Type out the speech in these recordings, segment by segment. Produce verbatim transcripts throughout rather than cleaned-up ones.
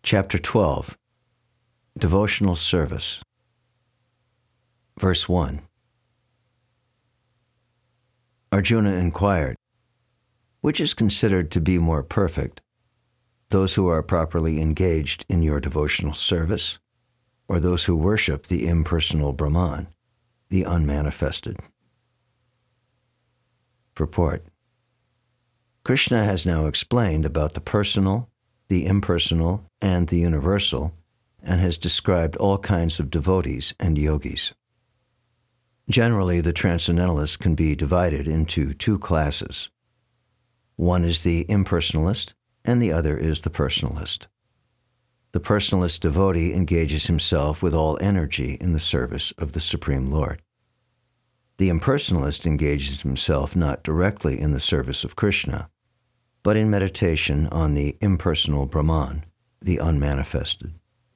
Chapter twelve, Devotional Service. Verse one. Arjuna inquired, which is considered to be more perfect, those who are properly engaged in your devotional service, or those who worship the impersonal Brahman, the unmanifested? Purport. Krishna has now explained about the personal, the impersonal, and the universal, and has described all kinds of devotees and yogis. Generally, the transcendentalists can be divided into two classes. One is the impersonalist, and the other is the personalist. The personalist devotee engages himself with all energy in the service of the Supreme Lord. The impersonalist engages himself not directly in the service of Krishna, but in meditation on the impersonal Brahman, the unmanifested.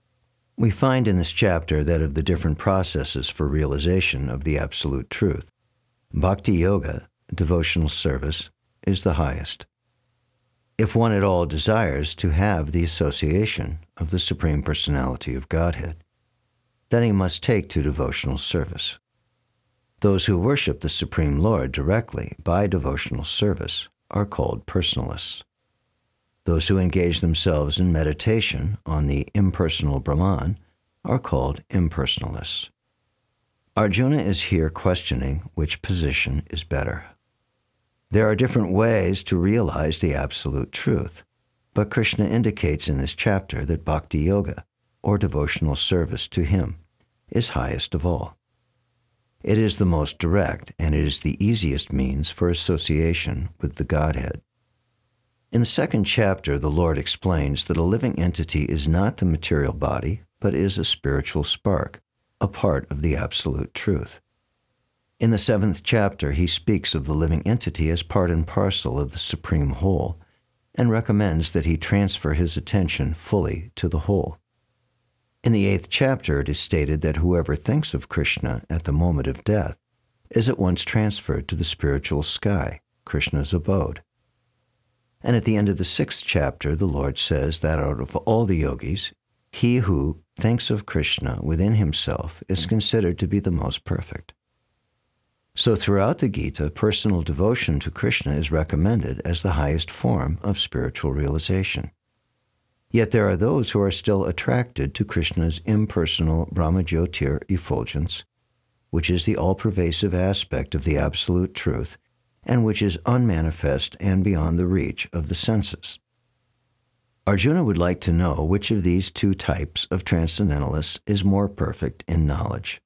We find in this chapter that of the different processes for realization of the Absolute Truth, Bhakti Yoga, devotional service, is the highest. If one at all desires to have the association of the Supreme Personality of Godhead, then he must take to devotional service. Those who worship the Supreme Lord directly by devotional service are called personalists. Those who engage themselves in meditation on the impersonal Brahman are called impersonalists. Arjuna is here questioning which position is better. There are different ways to realize the Absolute Truth, but Krishna indicates in this chapter that Bhakti Yoga, or devotional service to Him, is highest of all. It is the most direct, and it is the easiest means for association with the Godhead. In the second chapter, the Lord explains that a living entity is not the material body, but is a spiritual spark, a part of the Absolute Truth. In the seventh chapter, he speaks of the living entity as part and parcel of the Supreme Whole, and recommends that he transfer his attention fully to the whole. In the eighth chapter, it is stated that whoever thinks of Krishna at the moment of death is at once transferred to the spiritual sky, Krishna's abode. And at the end of the sixth chapter, the Lord says that out of all the yogis, he who thinks of Krishna within himself is considered to be the most perfect. So throughout the Gita, personal devotion to Krishna is recommended as the highest form of spiritual realization. Yet there are those who are still attracted to Krishna's impersonal Brahmajyotir effulgence, which is the all-pervasive aspect of the Absolute Truth, and which is unmanifest and beyond the reach of the senses. Arjuna would like to know which of these two types of transcendentalists is more perfect in knowledge.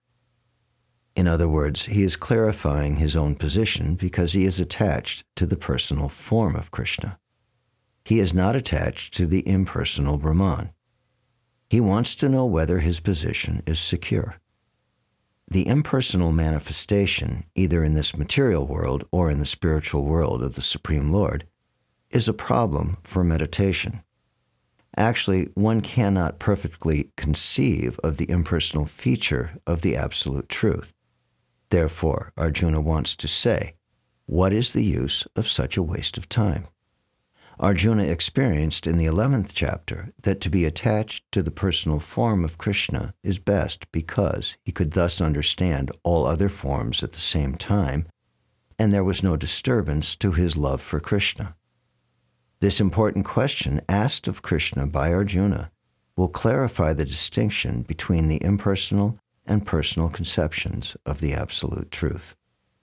In other words, he is clarifying his own position because he is attached to the personal form of Krishna. He is not attached to the impersonal Brahman. He wants to know whether his position is secure. The impersonal manifestation, either in this material world or in the spiritual world of the Supreme Lord, is a problem for meditation. Actually, one cannot perfectly conceive of the impersonal feature of the Absolute Truth. Therefore, Arjuna wants to say, what is the use of such a waste of time? Arjuna experienced in the eleventh chapter that to be attached to the personal form of Krishna is best because he could thus understand all other forms at the same time, and there was no disturbance to his love for Krishna. This important question asked of Krishna by Arjuna will clarify the distinction between the impersonal and personal conceptions of the Absolute Truth.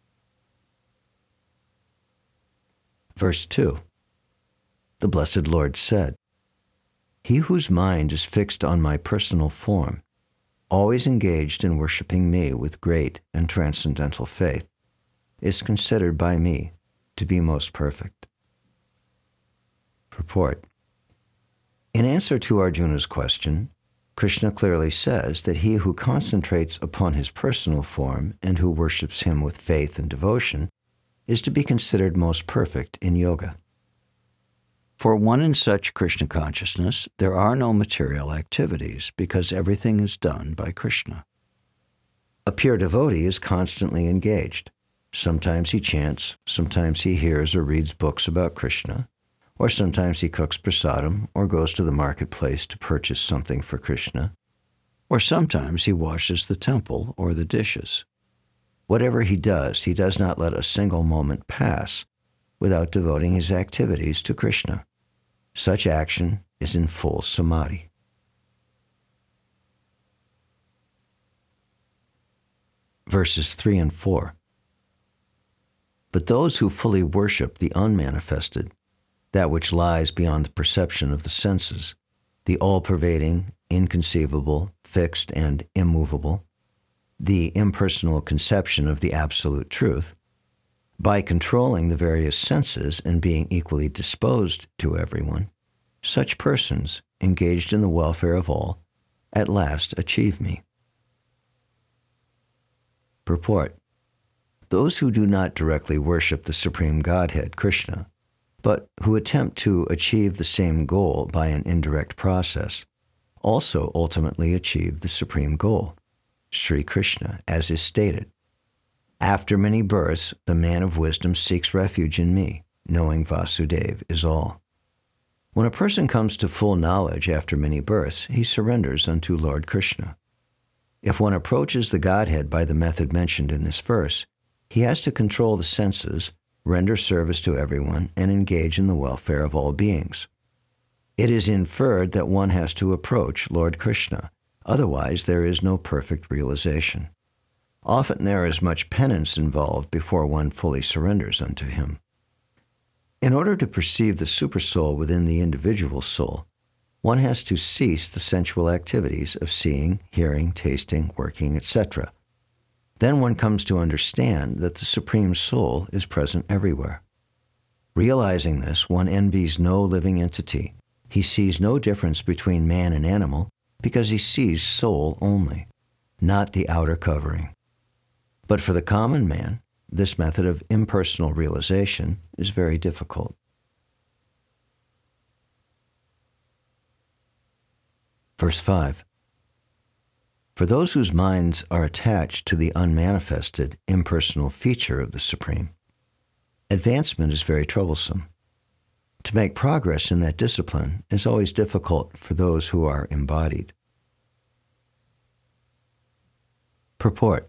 Verse two. The Blessed Lord said, he whose mind is fixed on my personal form, always engaged in worshiping me with great and transcendental faith, is considered by me to be most perfect. Purport. In answer to Arjuna's question, Krishna clearly says that he who concentrates upon his personal form and who worships him with faith and devotion is to be considered most perfect in yoga. For one in such Krishna consciousness, there are no material activities because everything is done by Krishna. A pure devotee is constantly engaged. Sometimes he chants, sometimes he hears or reads books about Krishna, or sometimes he cooks prasadam or goes to the marketplace to purchase something for Krishna, or sometimes he washes the temple or the dishes. Whatever he does, he does not let a single moment pass without devoting his activities to Krishna. Such action is in full samadhi. Verses three and four. But those who fully worship the unmanifested, that which lies beyond the perception of the senses, the all-pervading, inconceivable, fixed, and immovable, the impersonal conception of the absolute truth, by controlling the various senses and being equally disposed to everyone, such persons, engaged in the welfare of all, at last achieve me. Purport: those who do not directly worship the Supreme Godhead, Krishna, but who attempt to achieve the same goal by an indirect process, also ultimately achieve the supreme goal, Sri Krishna, as is stated. After many births, the man of wisdom seeks refuge in me, knowing Vasudeva is all. When a person comes to full knowledge after many births, he surrenders unto Lord Krishna. If one approaches the Godhead by the method mentioned in this verse, he has to control the senses, render service to everyone, and engage in the welfare of all beings. It is inferred that one has to approach Lord Krishna, otherwise there is no perfect realization. Often there is much penance involved before one fully surrenders unto him. In order to perceive the supersoul within the individual soul, one has to cease the sensual activities of seeing, hearing, tasting, working, et cetera. Then one comes to understand that the Supreme Soul is present everywhere. Realizing this, one envies no living entity. He sees no difference between man and animal because he sees soul only, not the outer covering. But for the common man, this method of impersonal realization is very difficult. Verse five. For those whose minds are attached to the unmanifested, impersonal feature of the Supreme, advancement is very troublesome. To make progress in that discipline is always difficult for those who are embodied. Purport: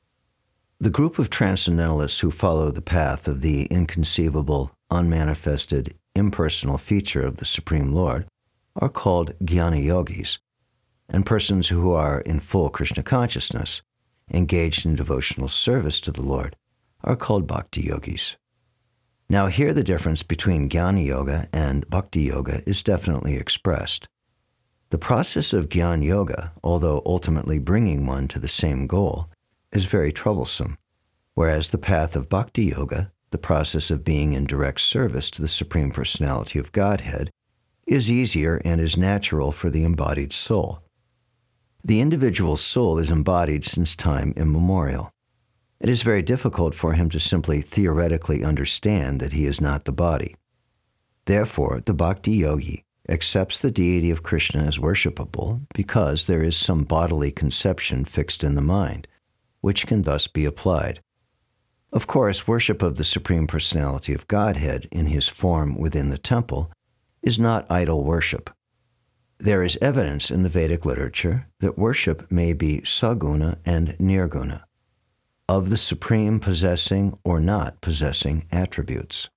the group of transcendentalists who follow the path of the inconceivable, unmanifested, impersonal feature of the Supreme Lord are called Jnana Yogis, and persons who are in full Krishna consciousness, engaged in devotional service to the Lord, are called Bhakti Yogis. Now here the difference between Jnana Yoga and Bhakti Yoga is definitely expressed. The process of Jnana Yoga, although ultimately bringing one to the same goal, is very troublesome, whereas the path of Bhakti Yoga, the process of being in direct service to the Supreme Personality of Godhead, is easier and is natural for the embodied soul. The individual soul is embodied since time immemorial. It is very difficult for him to simply theoretically understand that he is not the body. Therefore, the Bhakti Yogi accepts the deity of Krishna as worshipable because there is some bodily conception fixed in the mind, which can thus be applied. Of course, worship of the Supreme Personality of Godhead in his form within the temple is not idle worship. There is evidence in the Vedic literature that worship may be saguna and nirguna, of the Supreme possessing or not possessing attributes.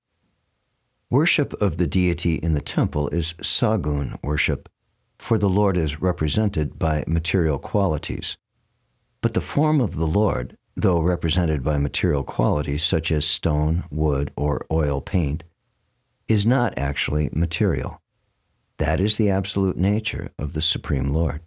Worship of the deity in the temple is sagun worship, for the Lord is represented by material qualities. But the form of the Lord, though represented by material qualities such as stone, wood, or oil paint, is not actually material. That is the absolute nature of the Supreme Lord.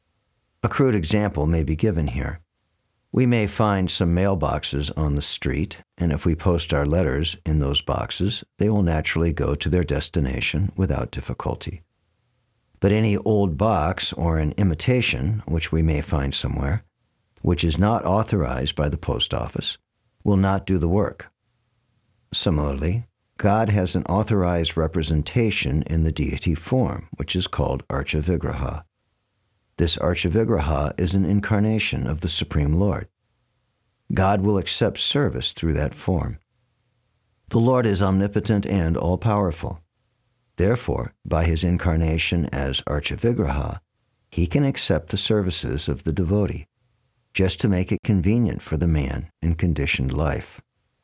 A crude example may be given here. We may find some mailboxes on the street, and if we post our letters in those boxes, they will naturally go to their destination without difficulty. But any old box or an imitation, which we may find somewhere, which is not authorized by the post office, will not do the work. Similarly, God has an authorized representation in the deity form, which is called Archa Vigraha. This Archa Vigraha is an incarnation of the Supreme Lord. God will accept service through that form. The Lord is omnipotent and all-powerful. Therefore, by his incarnation as Archavigraha, he can accept the services of the devotee, just to make it convenient for the man in conditioned life.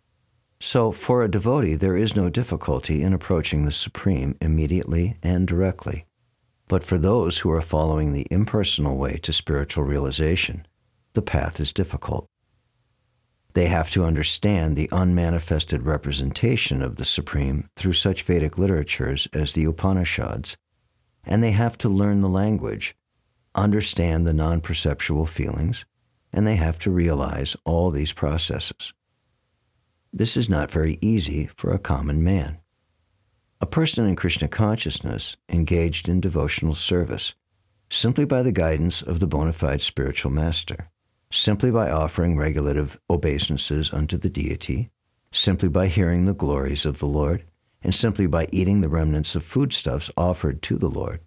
So, for a devotee, there is no difficulty in approaching the Supreme immediately and directly. But for those who are following the impersonal way to spiritual realization, the path is difficult. They have to understand the unmanifested representation of the Supreme through such Vedic literatures as the Upanishads, and they have to learn the language, understand the non-perceptual feelings, and they have to realize all these processes. This is not very easy for a common man. A person in Krishna consciousness engaged in devotional service, simply by the guidance of the bona fide spiritual master, simply by offering regulative obeisances unto the deity, simply by hearing the glories of the Lord, and simply by eating the remnants of foodstuffs offered to the Lord,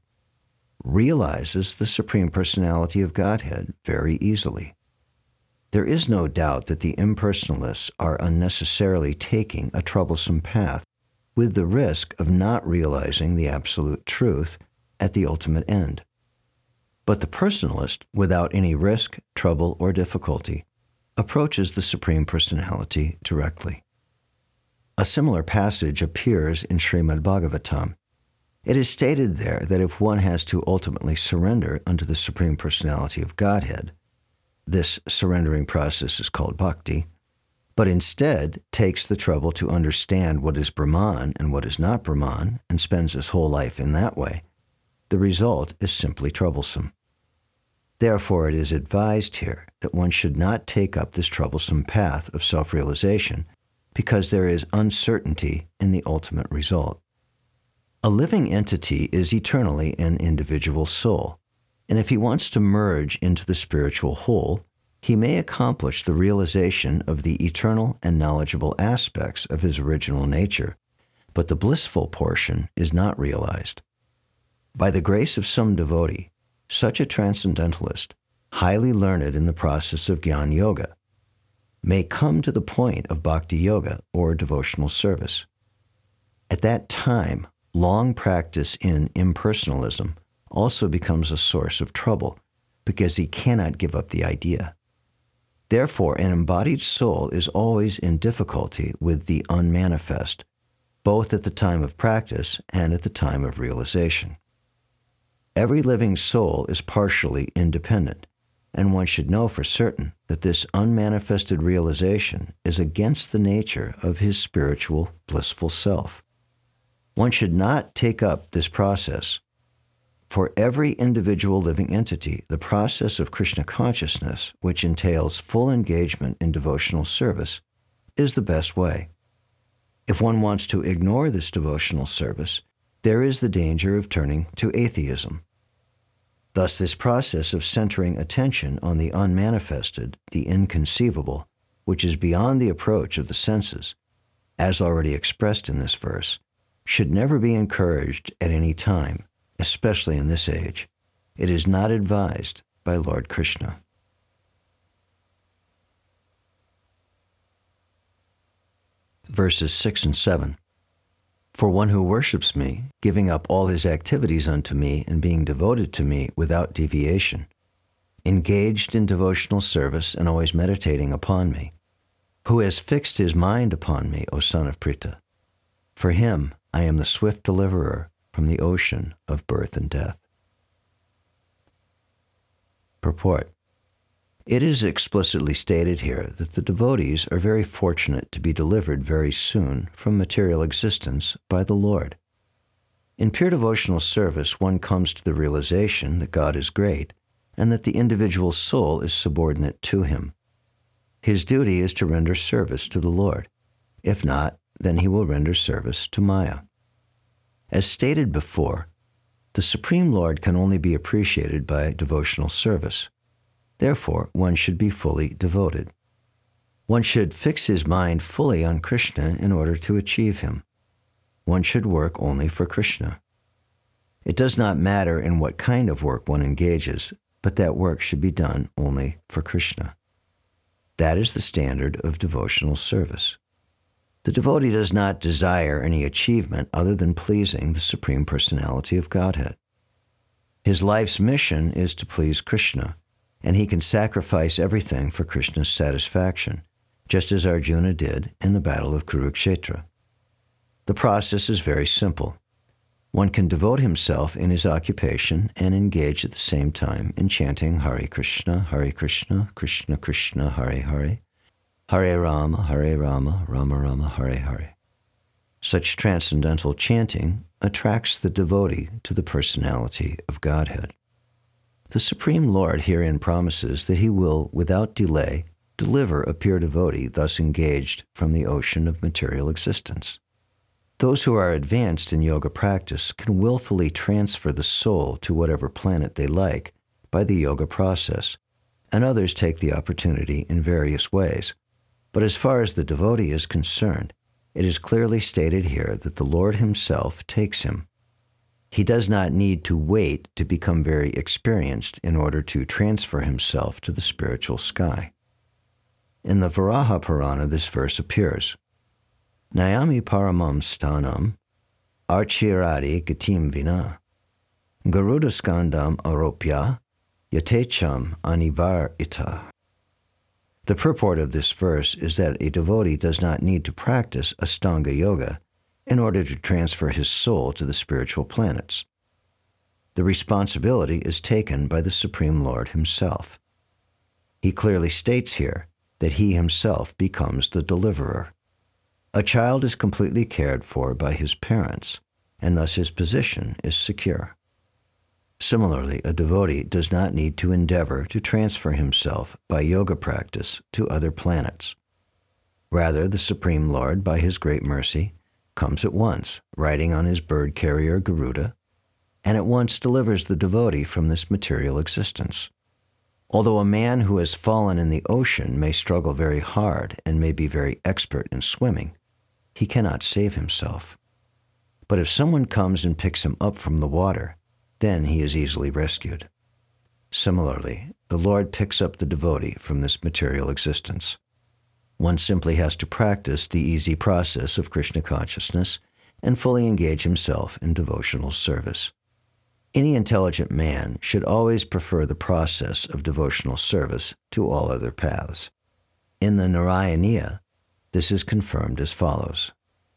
realizes the Supreme Personality of Godhead very easily. There is no doubt that the impersonalists are unnecessarily taking a troublesome path with the risk of not realizing the absolute truth at the ultimate end. But the personalist, without any risk, trouble, or difficulty, approaches the Supreme Personality directly. A similar passage appears in Srimad Bhagavatam. It is stated there that if one has to ultimately surrender unto the Supreme Personality of Godhead, this surrendering process is called bhakti, but instead takes the trouble to understand what is Brahman and what is not Brahman and spends his whole life in that way, the result is simply troublesome. Therefore, it is advised here that one should not take up this troublesome path of self-realization because there is uncertainty in the ultimate result. A living entity is eternally an individual soul, and if he wants to merge into the spiritual whole, he may accomplish the realization of the eternal and knowledgeable aspects of his original nature, but the blissful portion is not realized. By the grace of some devotee, such a transcendentalist, highly learned in the process of Jnana Yoga, may come to the point of Bhakti Yoga or devotional service. At that time, long practice in impersonalism also becomes a source of trouble because he cannot give up the idea. Therefore, an embodied soul is always in difficulty with the unmanifest, both at the time of practice and at the time of realization. Every living soul is partially independent, and one should know for certain that this unmanifested realization is against the nature of his spiritual, blissful self. One should not take up this process. For every individual living entity, the process of Krishna consciousness, which entails full engagement in devotional service, is the best way. If one wants to ignore this devotional service, there is the danger of turning to atheism. Thus, this process of centering attention on the unmanifested, the inconceivable, which is beyond the approach of the senses, as already expressed in this verse, should never be encouraged at any time, especially in this age. It is not advised by Lord Krishna. Verses six and seven. For one who worships me, giving up all his activities unto me and being devoted to me without deviation, engaged in devotional service and always meditating upon me, who has fixed his mind upon me, O son of Pritha. For him I am the swift deliverer from the ocean of birth and death. Purport. It is explicitly stated here that the devotees are very fortunate to be delivered very soon from material existence by the Lord. In pure devotional service, one comes to the realization that God is great and that the individual soul is subordinate to him. His duty is to render service to the Lord. If not, then he will render service to Maya. As stated before, the Supreme Lord can only be appreciated by devotional service. Therefore, one should be fully devoted. One should fix his mind fully on Krishna in order to achieve him. One should work only for Krishna. It does not matter in what kind of work one engages, but that work should be done only for Krishna. That is the standard of devotional service. The devotee does not desire any achievement other than pleasing the Supreme Personality of Godhead. His life's mission is to please Krishna, and he can sacrifice everything for Krishna's satisfaction, just as Arjuna did in the Battle of Kurukshetra. The process is very simple. One can devote himself in his occupation and engage at the same time in chanting Hare Krishna, Hare Krishna, Krishna Krishna, Hare Hare, Hare Rama, Hare Rama, Rama Rama, Hare Hare. Such transcendental chanting attracts the devotee to the personality of Godhead. The Supreme Lord herein promises that he will, without delay, deliver a pure devotee thus engaged from the ocean of material existence. Those who are advanced in yoga practice can willfully transfer the soul to whatever planet they like by the yoga process, and others take the opportunity in various ways. But as far as the devotee is concerned, it is clearly stated here that the Lord himself takes him. He does not need to wait to become very experienced in order to transfer himself to the spiritual sky. In the Varaha Purana, this verse appears, Nayami paramam stanam archiradi gatim vina Garuda skandam aropya yatecham anivar ita. The purport of this verse is that a devotee does not need to practice Astanga Yoga in order to transfer his soul to the spiritual planets. The responsibility is taken by the Supreme Lord himself. He clearly states here that he himself becomes the deliverer. A child is completely cared for by his parents, and thus his position is secure. Similarly, a devotee does not need to endeavor to transfer himself by yoga practice to other planets. Rather, the Supreme Lord, by his great mercy, comes at once, riding on his bird carrier Garuda, and at once delivers the devotee from this material existence. Although a man who has fallen in the ocean may struggle very hard and may be very expert in swimming, he cannot save himself. But if someone comes and picks him up from the water, then he is easily rescued. Similarly, the Lord picks up the devotee from this material existence. One simply has to practice the easy process of Krishna consciousness and fully engage himself in devotional service. Any intelligent man should always prefer the process of devotional service to all other paths. In the Narayaniya, this is confirmed as follows.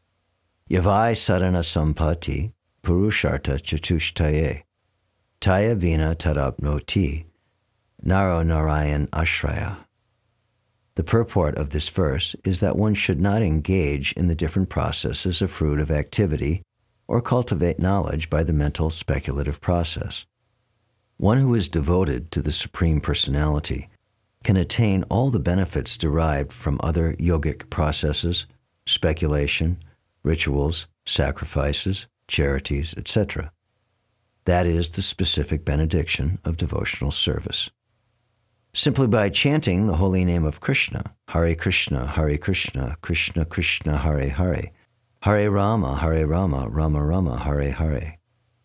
Yavai sadhana sampati purusharta chatushtaye taya vina tarapnoti naro narayan ashraya. The purport of this verse is that one should not engage in the different processes of fruitive activity or cultivate knowledge by the mental speculative process. One who is devoted to the Supreme Personality can attain all the benefits derived from other yogic processes, speculation, rituals, sacrifices, charities, et cetera. That is the specific benediction of devotional service. Simply by chanting the holy name of Krishna, Hare Krishna, Hare Krishna, Krishna Krishna, Hare Hare, Hare Rama, Hare Rama, Rama Rama, Hare Hare.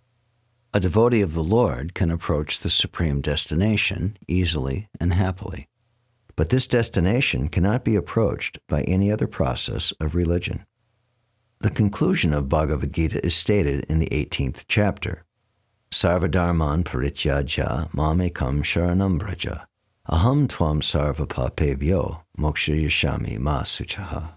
A devotee of the Lord can approach the supreme destination easily and happily. But this destination cannot be approached by any other process of religion. The conclusion of Bhagavad Gita is stated in the eighteenth chapter. Sarvadharman parityajya mamekam sharanam braja. Aham tvam sarva papevyo moksha yashami ma suchaha.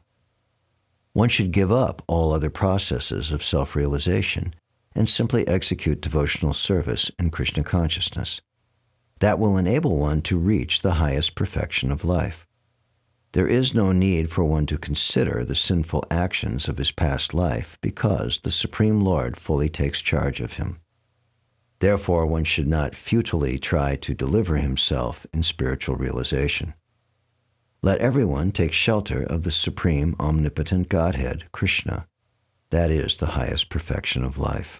One should give up all other processes of self-realization and simply execute devotional service in Krishna consciousness. That will enable one to reach the highest perfection of life. There is no need for one to consider the sinful actions of his past life because the Supreme Lord fully takes charge of him. Therefore, one should not futilely try to deliver himself in spiritual realization. Let everyone take shelter of the supreme omnipotent Godhead, Krishna. That is the highest perfection of life.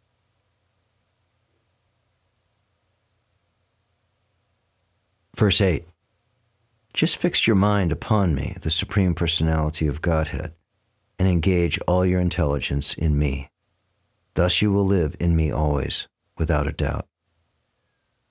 Verse eight. Just fix your mind upon me, the Supreme Personality of Godhead, and engage all your intelligence in me. Thus you will live in me always, without a doubt.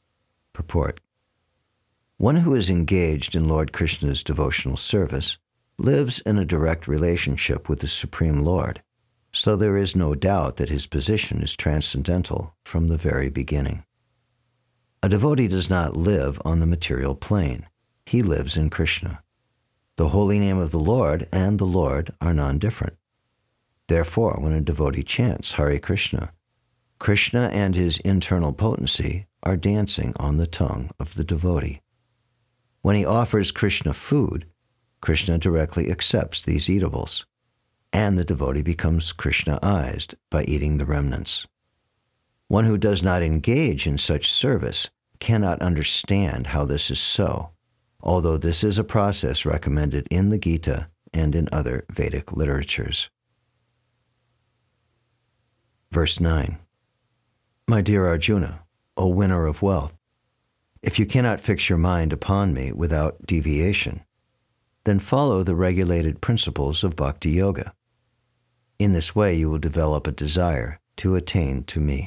Purport. One who is engaged in Lord Krishna's devotional service lives in a direct relationship with the Supreme Lord, so there is no doubt that his position is transcendental from the very beginning. A devotee does not live on the material plane. He lives in Krishna. The holy name of the Lord and the Lord are non-different. Therefore, when a devotee chants Hare Krishna, Krishna and his internal potency are dancing on the tongue of the devotee. When he offers Krishna food, Krishna directly accepts these eatables, and the devotee becomes Krishnaized by eating the remnants. One who does not engage in such service cannot understand how this is so, although this is a process recommended in the Gita and in other Vedic literatures. Verse nine. My dear Arjuna, O winner of wealth, if you cannot fix your mind upon me without deviation, then follow the regulated principles of Bhakti Yoga. In this way you will develop a desire to attain to me.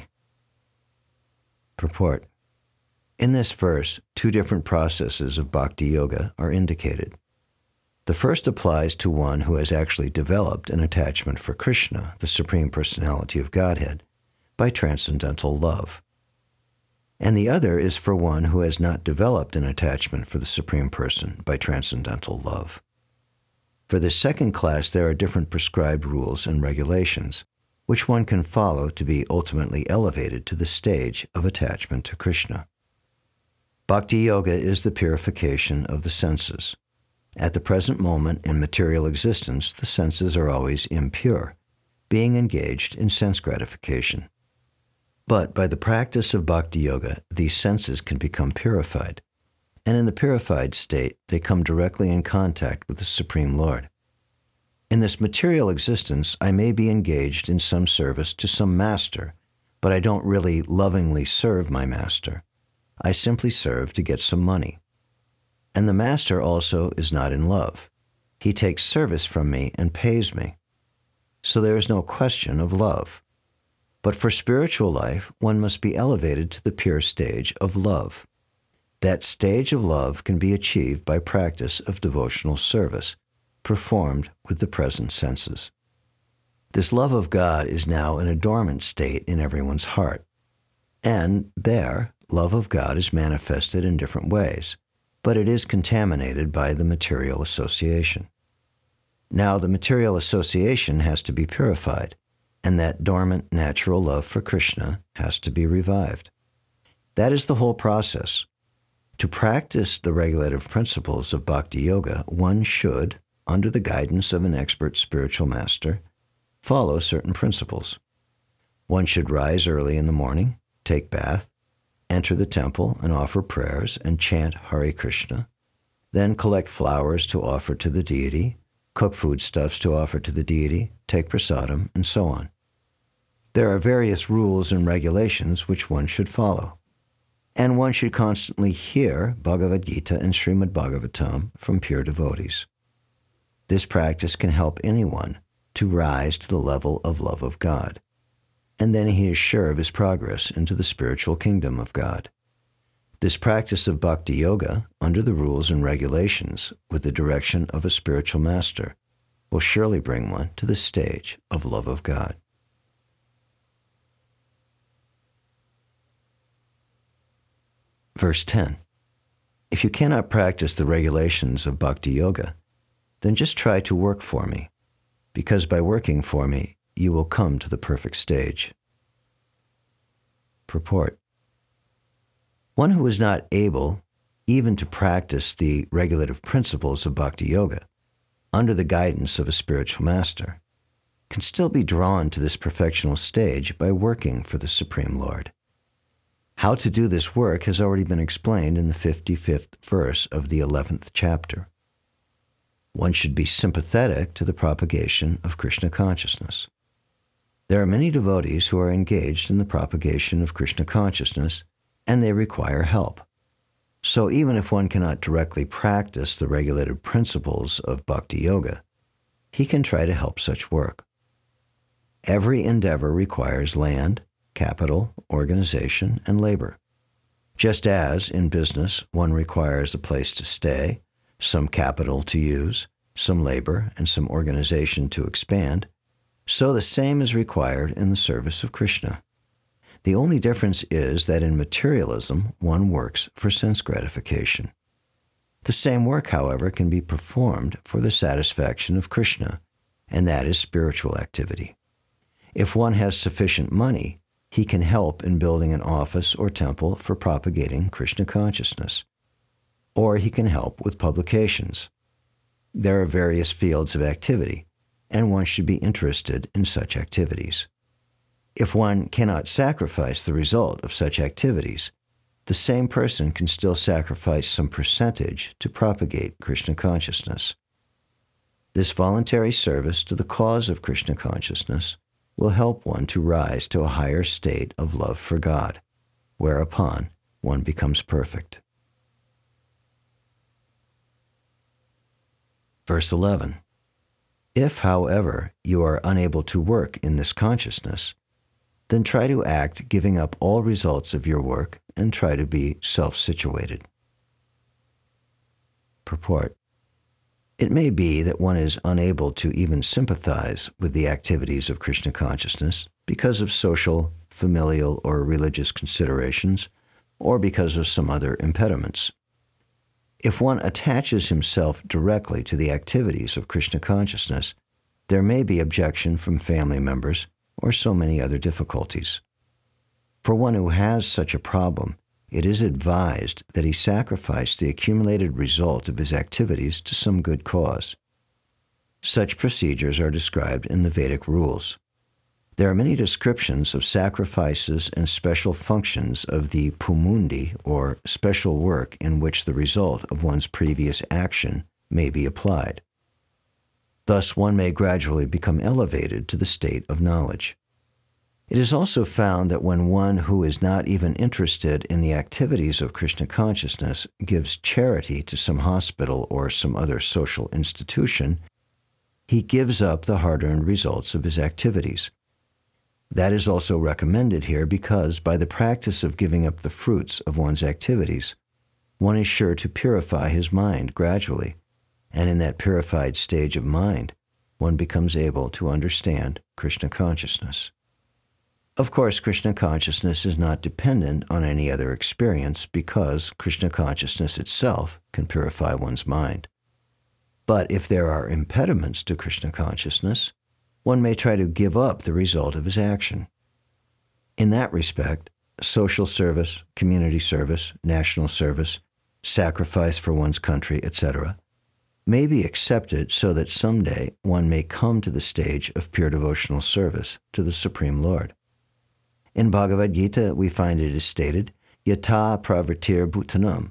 Purport. In this verse, two different processes of Bhakti Yoga are indicated. The first applies to one who has actually developed an attachment for Krishna, the Supreme Personality of Godhead, by transcendental love. And the other is for one who has not developed an attachment for the Supreme Person by transcendental love. For this second class, there are different prescribed rules and regulations, which one can follow to be ultimately elevated to the stage of attachment to Krishna. Bhakti Yoga is the purification of the senses. At the present moment in material existence, the senses are always impure, being engaged in sense gratification. But by the practice of Bhakti Yoga, these senses can become purified, and in the purified state, they come directly in contact with the Supreme Lord. In this material existence, I may be engaged in some service to some master, but I don't really lovingly serve my master. I simply serve to get some money. And the master also is not in love. He takes service from me and pays me. So there is no question of love. But for spiritual life, one must be elevated to the pure stage of love. That stage of love can be achieved by practice of devotional service, performed with the present senses. This love of God is now in a dormant state in everyone's heart. And there, love of God is manifested in different ways, but it is contaminated by the material association. Now the material association has to be purified, and that dormant natural love for Krishna has to be revived. That is the whole process. To practice the regulative principles of Bhakti Yoga, one should, under the guidance of an expert spiritual master, follow certain principles. One should rise early in the morning, take bath, enter the temple and offer prayers and chant Hare Krishna, then collect flowers to offer to the deity, cook foodstuffs to offer to the deity, take prasadam, and so on. There are various rules and regulations which one should follow. And one should constantly hear Bhagavad Gita and Srimad Bhagavatam from pure devotees. This practice can help anyone to rise to the level of love of God, and then he is sure of his progress into the spiritual kingdom of God. This practice of Bhakti Yoga, under the rules and regulations, with the direction of a spiritual master, will surely bring one to the stage of love of God. Verse ten. If you cannot practice the regulations of Bhakti Yoga, then just try to work for me, because by working for me, you will come to the perfect stage. Purport. One who is not able even to practice the regulative principles of Bhakti Yoga under the guidance of a spiritual master can still be drawn to this perfectional stage by working for the Supreme Lord. How to do this work has already been explained in the fifty-fifth verse of the eleventh chapter. One should be sympathetic to the propagation of Krishna consciousness. There are many devotees who are engaged in the propagation of Krishna consciousness, and they require help. So even if one cannot directly practice the regulated principles of Bhakti Yoga, he can try to help such work. Every endeavor requires land, capital, organization, and labor. Just as in business one requires a place to stay, some capital to use, some labor, and some organization to expand, so the same is required in the service of Krishna. The only difference is that in materialism, one works for sense gratification. The same work, however, can be performed for the satisfaction of Krishna, and that is spiritual activity. If one has sufficient money, he can help in building an office or temple for propagating Krishna consciousness. Or he can help with publications. There are various fields of activity, and one should be interested in such activities. If one cannot sacrifice the result of such activities, the same person can still sacrifice some percentage to propagate Krishna consciousness. This voluntary service to the cause of Krishna consciousness will help one to rise to a higher state of love for God, whereupon one becomes perfect. Verse eleven. If, however, you are unable to work in this consciousness, then try to act giving up all results of your work and try to be self-situated. Purport. It may be that one is unable to even sympathize with the activities of Krishna consciousness because of social, familial, or religious considerations, or because of some other impediments. If one attaches himself directly to the activities of Krishna consciousness, there may be objection from family members or so many other difficulties. For one who has such a problem, it is advised that he sacrifice the accumulated result of his activities to some good cause. Such procedures are described in the Vedic rules. There are many descriptions of sacrifices and special functions of the pumundi, or special work in which the result of one's previous action may be applied. Thus, one may gradually become elevated to the state of knowledge. It is also found that when one who is not even interested in the activities of Krishna consciousness gives charity to some hospital or some other social institution, he gives up the hard-earned results of his activities. That is also recommended here because by the practice of giving up the fruits of one's activities, one is sure to purify his mind gradually, and in that purified stage of mind, one becomes able to understand Krishna consciousness. Of course, Krishna consciousness is not dependent on any other experience because Krishna consciousness itself can purify one's mind. But if there are impediments to Krishna consciousness, one may try to give up the result of his action. In that respect, social service, community service, national service, sacrifice for one's country, et cetera, may be accepted so that someday one may come to the stage of pure devotional service to the Supreme Lord. In Bhagavad Gita, we find it is stated, Yata pravritir bhutanam.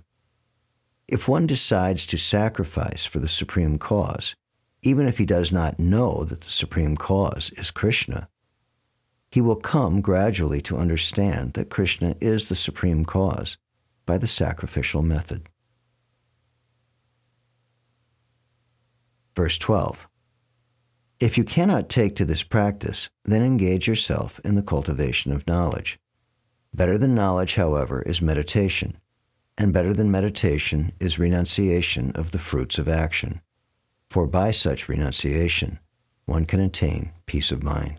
If one decides to sacrifice for the supreme cause, even if he does not know that the supreme cause is Krishna, he will come gradually to understand that Krishna is the supreme cause by the sacrificial method. Verse twelve. If you cannot take to this practice, then engage yourself in the cultivation of knowledge. Better than knowledge, however, is meditation, and better than meditation is renunciation of the fruits of action. For by such renunciation, one can attain peace of mind.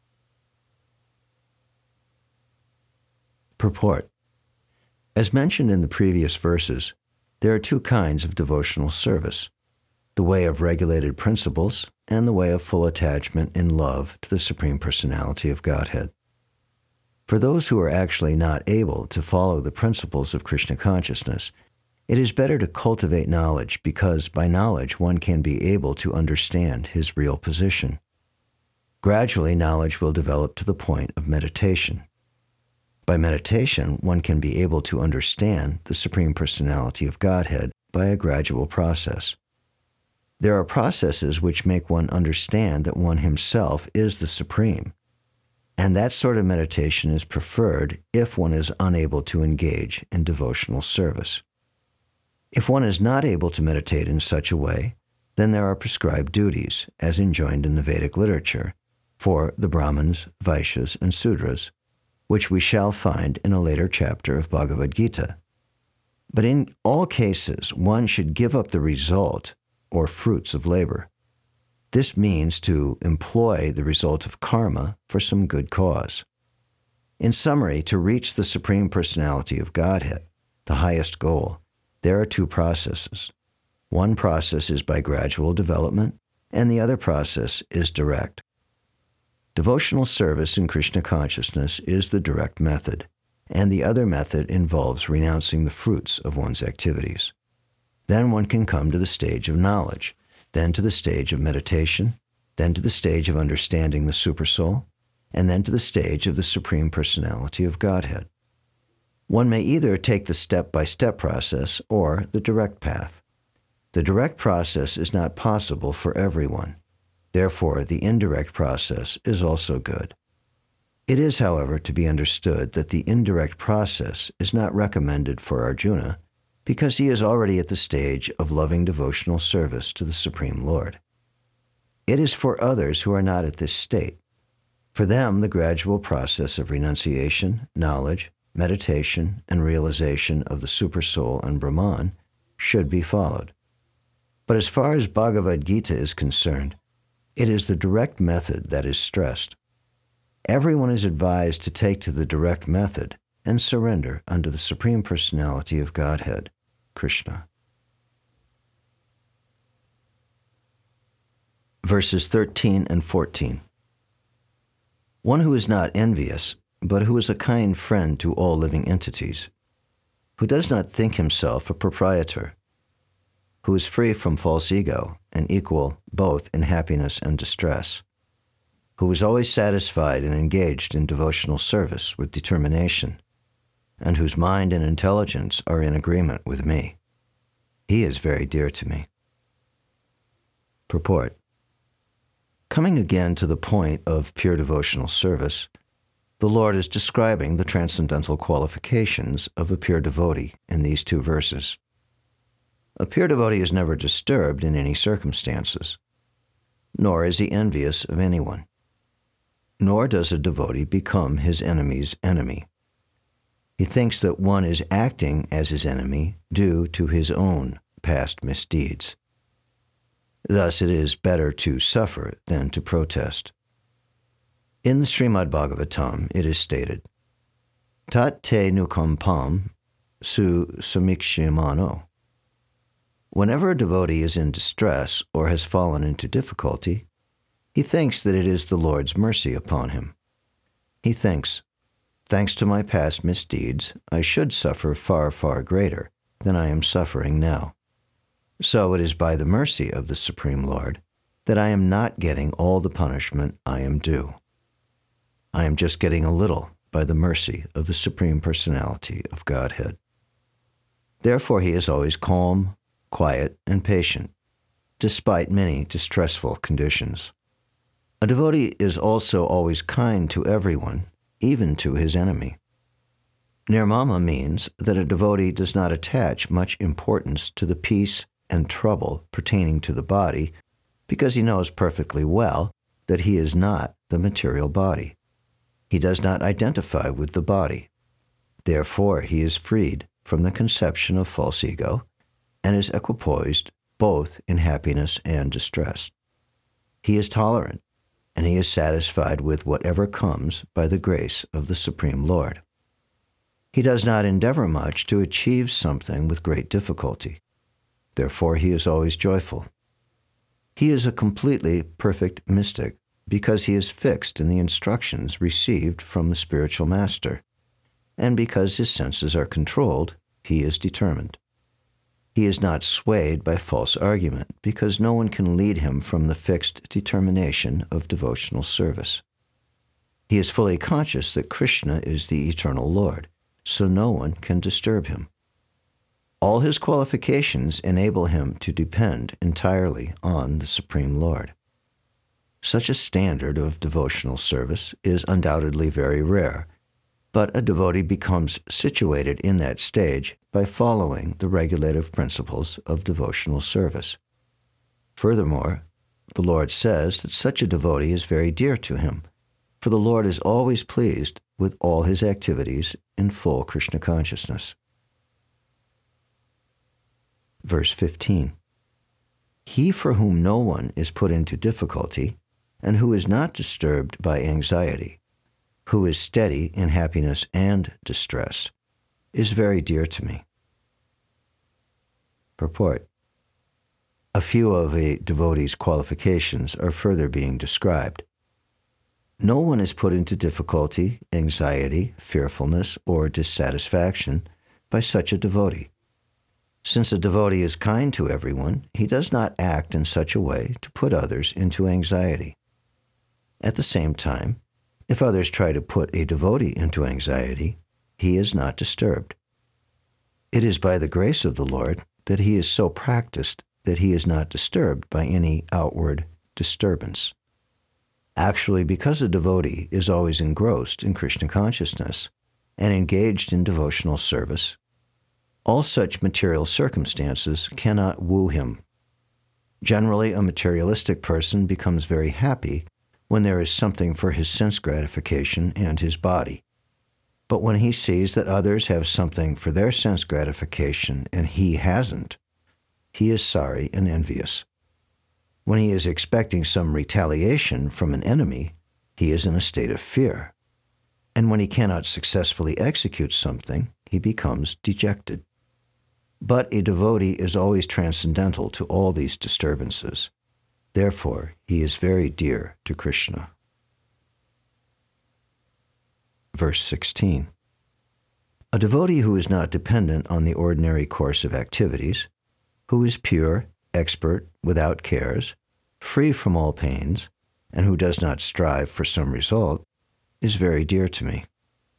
Purport. As mentioned in the previous verses, there are two kinds of devotional service: the way of regulated principles and the way of full attachment in love to the Supreme Personality of Godhead. For those who are actually not able to follow the principles of Krishna consciousness, it is better to cultivate knowledge because by knowledge one can be able to understand his real position. Gradually, knowledge will develop to the point of meditation. By meditation, one can be able to understand the Supreme Personality of Godhead by a gradual process. There are processes which make one understand that one himself is the Supreme, and that sort of meditation is preferred if one is unable to engage in devotional service. If one is not able to meditate in such a way, then there are prescribed duties, as enjoined in the Vedic literature, for the Brahmins, Vaishyas, and Sudras, which we shall find in a later chapter of Bhagavad Gita. But in all cases, one should give up the result or fruits of labor. This means to employ the result of karma for some good cause. In summary, to reach the Supreme Personality of Godhead, the highest goal, there are two processes. One process is by gradual development, and the other process is direct. Devotional service in Krishna consciousness is the direct method, and the other method involves renouncing the fruits of one's activities. Then one can come to the stage of knowledge, then to the stage of meditation, then to the stage of understanding the Supersoul, and then to the stage of the Supreme Personality of Godhead. One may either take the step-by-step process or the direct path. The direct process is not possible for everyone. Therefore, the indirect process is also good. It is, however, to be understood that the indirect process is not recommended for Arjuna because he is already at the stage of loving devotional service to the Supreme Lord. It is for others who are not at this state. For them, the gradual process of renunciation, knowledge, meditation, and realization of the Supersoul and Brahman should be followed. But as far as Bhagavad Gita is concerned, it is the direct method that is stressed. Everyone is advised to take to the direct method and surrender unto the Supreme Personality of Godhead, Krishna. Verses thirteen and fourteen. One who is not envious, but who is a kind friend to all living entities, who does not think himself a proprietor, who is free from false ego and equal both in happiness and distress, who is always satisfied and engaged in devotional service with determination, and whose mind and intelligence are in agreement with me. He is very dear to me. Purport. Coming again to the point of pure devotional service, the Lord is describing the transcendental qualifications of a pure devotee in these two verses. A pure devotee is never disturbed in any circumstances, nor is he envious of anyone. Nor does a devotee become his enemy's enemy. He thinks that one is acting as his enemy due to his own past misdeeds. Thus, it is better to suffer than to protest. In the Srimad Bhagavatam, it is stated, Tat te nukampam su samikshimano. Whenever a devotee is in distress or has fallen into difficulty, he thinks that it is the Lord's mercy upon him. He thinks, thanks to my past misdeeds, I should suffer far, far greater than I am suffering now. So it is by the mercy of the Supreme Lord that I am not getting all the punishment I am due. I am just getting a little by the mercy of the Supreme Personality of Godhead. Therefore, he is always calm, quiet, and patient, despite many distressful conditions. A devotee is also always kind to everyone, even to his enemy. Nirmama means that a devotee does not attach much importance to the peace and trouble pertaining to the body because he knows perfectly well that he is not the material body. He does not identify with the body. Therefore, he is freed from the conception of false ego and is equipoised both in happiness and distress. He is tolerant, and he is satisfied with whatever comes by the grace of the Supreme Lord. He does not endeavor much to achieve something with great difficulty. Therefore, he is always joyful. He is a completely perfect mystic because he is fixed in the instructions received from the spiritual master, and because his senses are controlled, he is determined. He is not swayed by false argument because no one can lead him from the fixed determination of devotional service. He is fully conscious that Krishna is the eternal Lord, so no one can disturb him. All his qualifications enable him to depend entirely on the Supreme Lord. Such a standard of devotional service is undoubtedly very rare, but a devotee becomes situated in that stage by following the regulative principles of devotional service. Furthermore, the Lord says that such a devotee is very dear to him, for the Lord is always pleased with all his activities in full Krishna consciousness. Verse fifteen. He for whom no one is put into difficulty, and who is not disturbed by anxiety, who is steady in happiness and distress, is very dear to me. Purport. A few of a devotee's qualifications are further being described. No one is put into difficulty, anxiety, fearfulness, or dissatisfaction by such a devotee. Since a devotee is kind to everyone, he does not act in such a way to put others into anxiety. At the same time, if others try to put a devotee into anxiety, he is not disturbed. It is by the grace of the Lord that he is so practiced that he is not disturbed by any outward disturbance. Actually, because a devotee is always engrossed in Krishna consciousness and engaged in devotional service, all such material circumstances cannot woo him. Generally, a materialistic person becomes very happy when there is something for his sense gratification and his body. But when he sees that others have something for their sense gratification and he hasn't, he is sorry and envious. When he is expecting some retaliation from an enemy, he is in a state of fear. And when he cannot successfully execute something, he becomes dejected. But a devotee is always transcendental to all these disturbances. Therefore, he is very dear to Krishna. Verse sixteen. A devotee who is not dependent on the ordinary course of activities, who is pure, expert, without cares, free from all pains, and who does not strive for some result, is very dear to me.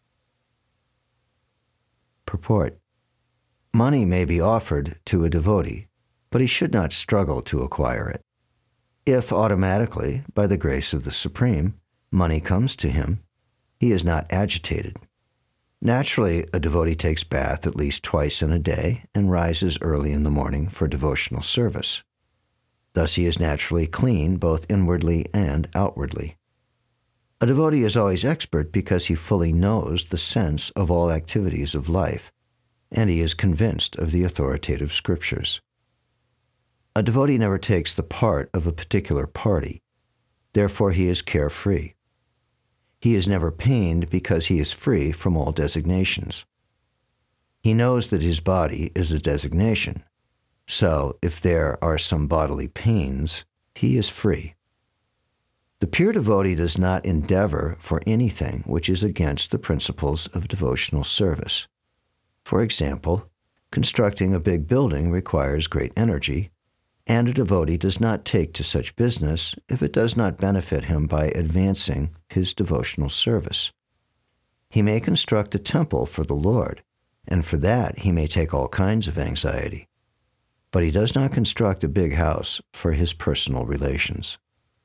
Purport. Money may be offered to a devotee, but he should not struggle to acquire it. If automatically, by the grace of the Supreme, money comes to him, he is not agitated. Naturally, a devotee takes bath at least twice in a day and rises early in the morning for devotional service. Thus he is naturally clean both inwardly and outwardly. A devotee is always expert because he fully knows the sense of all activities of life, and he is convinced of the authoritative scriptures. A devotee never takes the part of a particular party. Therefore, he is carefree. He is never pained because he is free from all designations. He knows that his body is a designation. So, if there are some bodily pains, he is free. The pure devotee does not endeavor for anything which is against the principles of devotional service. For example, constructing a big building requires great energy, and a devotee does not take to such business if it does not benefit him by advancing his devotional service. He may construct a temple for the Lord, and for that he may take all kinds of anxiety. But he does not construct a big house for his personal relations.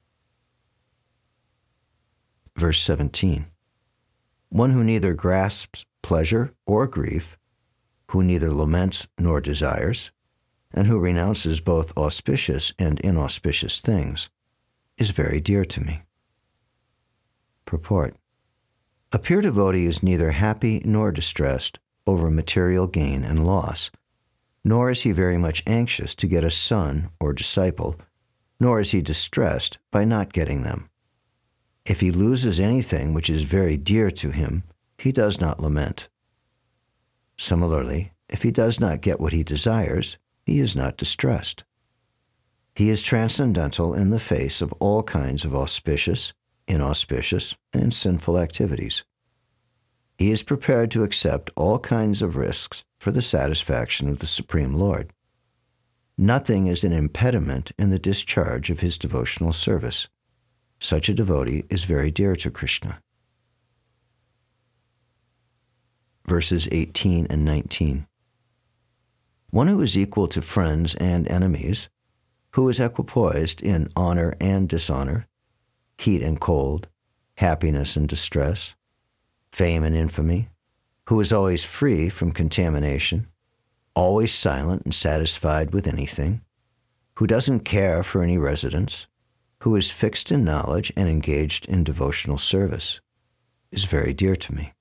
Verse seventeen. One who neither grasps pleasure or grief, who neither laments nor desires, and who renounces both auspicious and inauspicious things, is very dear to me. Purport. A pure devotee is neither happy nor distressed over material gain and loss, nor is he very much anxious to get a son or disciple, nor is he distressed by not getting them. If he loses anything which is very dear to him, he does not lament. Similarly, if he does not get what he desires, he is not distressed. He is transcendental in the face of all kinds of auspicious, inauspicious, and sinful activities. He is prepared to accept all kinds of risks for the satisfaction of the Supreme Lord. Nothing is an impediment in the discharge of his devotional service. Such a devotee is very dear to Krishna. Verses eighteen and nineteen. One who is equal to friends and enemies, who is equipoised in honor and dishonor, heat and cold, happiness and distress, fame and infamy, who is always free from contamination, always silent and satisfied with anything, who doesn't care for any residence, who is fixed in knowledge and engaged in devotional service, is very dear to me.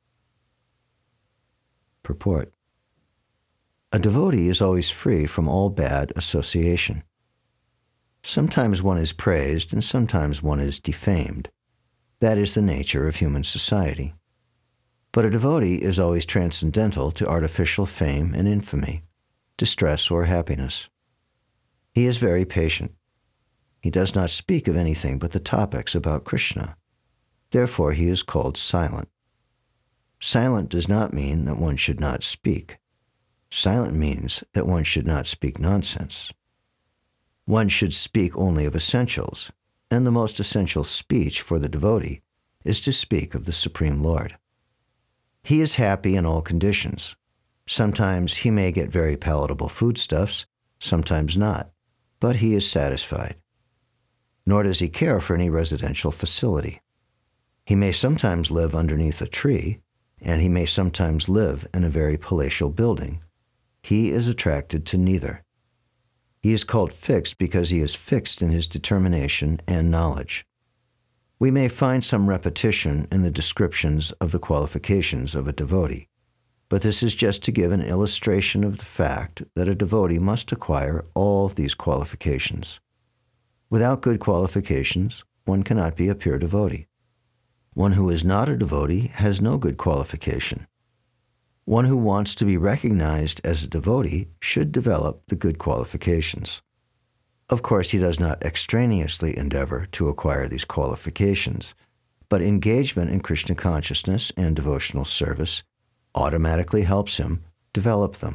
Purport. A devotee is always free from all bad association. Sometimes one is praised and sometimes one is defamed. That is the nature of human society. But a devotee is always transcendental to artificial fame and infamy, distress or happiness. He is very patient. He does not speak of anything but the topics about Krishna. Therefore, he is called silent. Silent does not mean that one should not speak. Silent means that one should not speak nonsense. One should speak only of essentials, and the most essential speech for the devotee is to speak of the Supreme Lord. He is happy in all conditions. Sometimes he may get very palatable foodstuffs, sometimes not, but he is satisfied. Nor does he care for any residential facility. He may sometimes live underneath a tree, and he may sometimes live in a very palatial building. He is attracted to neither. He is called fixed because he is fixed in his determination and knowledge. We may find some repetition in the descriptions of the qualifications of a devotee, but this is just to give an illustration of the fact that a devotee must acquire all these qualifications. Without good qualifications, one cannot be a pure devotee. One who is not a devotee has no good qualification. One who wants to be recognized as a devotee should develop the good qualifications. Of course, he does not extraneously endeavor to acquire these qualifications, but engagement in Krishna consciousness and devotional service automatically helps him develop them.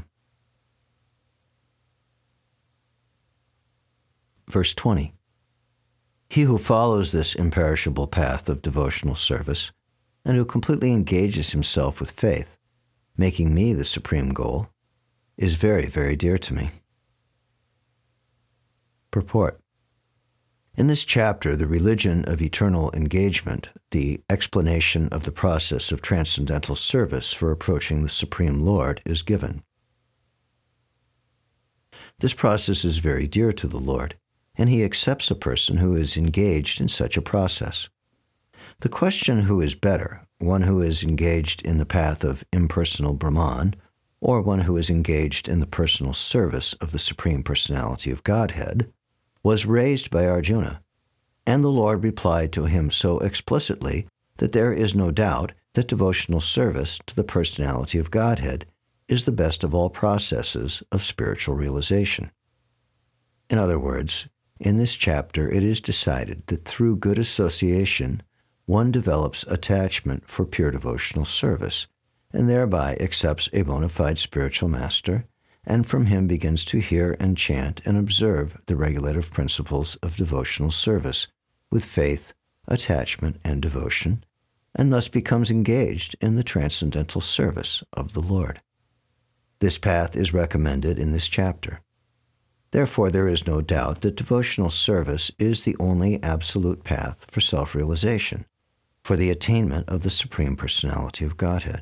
Verse twenty. He who follows this imperishable path of devotional service and who completely engages himself with faith, making me the supreme goal, is very, very dear to me. Purport. In this chapter, the religion of eternal engagement, the explanation of the process of transcendental service for approaching the Supreme Lord, is given. This process is very dear to the Lord, and he accepts a person who is engaged in such a process. The question who is better, one who is engaged in the path of impersonal Brahman, or one who is engaged in the personal service of the Supreme Personality of Godhead, was raised by Arjuna, and the Lord replied to him so explicitly that there is no doubt that devotional service to the Personality of Godhead is the best of all processes of spiritual realization. In other words, in this chapter it is decided that through good association one develops attachment for pure devotional service, and thereby accepts a bona fide spiritual master, and from him begins to hear and chant and observe the regulative principles of devotional service with faith, attachment, and devotion, and thus becomes engaged in the transcendental service of the Lord. This path is recommended in this chapter. Therefore, there is no doubt that devotional service is the only absolute path for self-realization, for the attainment of the Supreme Personality of Godhead.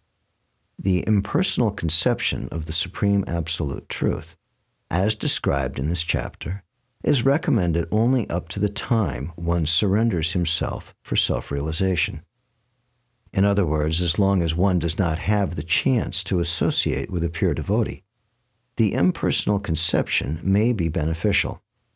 The impersonal conception of the Supreme Absolute Truth, as described in this chapter, is recommended only up to the time one surrenders himself for self-realization. In other words, as long as one does not have the chance to associate with a pure devotee, the impersonal conception may be beneficial.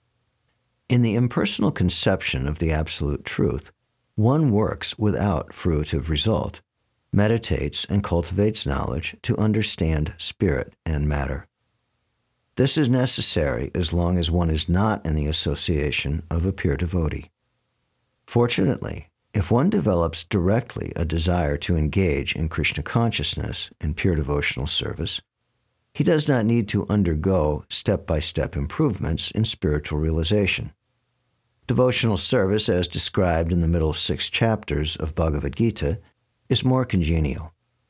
In the impersonal conception of the Absolute Truth, one works without fruitive result, meditates and cultivates knowledge to understand spirit and matter. This is necessary as long as one is not in the association of a pure devotee. Fortunately, if one develops directly a desire to engage in Krishna consciousness in pure devotional service, he does not need to undergo step-by-step improvements in spiritual realization. Devotional service, as described in the middle six chapters of Bhagavad Gita, is more congenial.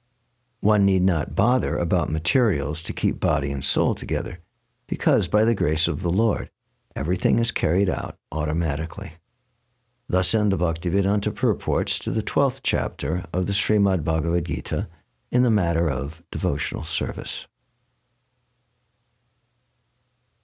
One need not bother about materials to keep body and soul together, because by the grace of the Lord, everything is carried out automatically. Thus end the Bhaktivedanta purports to the twelfth chapter of the Srimad Bhagavad Gita in the matter of devotional service.